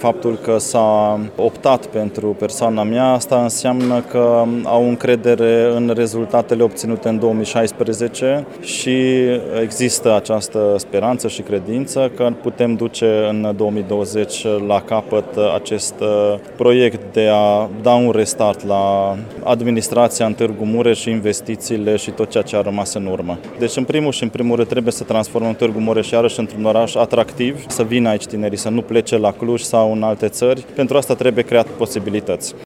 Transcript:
faptul că s-a optat pentru persoana mea, asta înseamnă că au încredere în rezultatele obținute în 2016 și există această speranță și credință că putem duce în 2020 la capăt acest proiect de a da un restart la administrația în Târgu Mureș și investițiile și tot ceea ce a rămas în urmă. Deci în primul rând trebuie să transformăm Târgu Mureș iarăși într-un oraș atractiv, să vină aici tinerii, să nu plece la Cluj sau în alte țări. Pentru asta trebuie creat posibilități.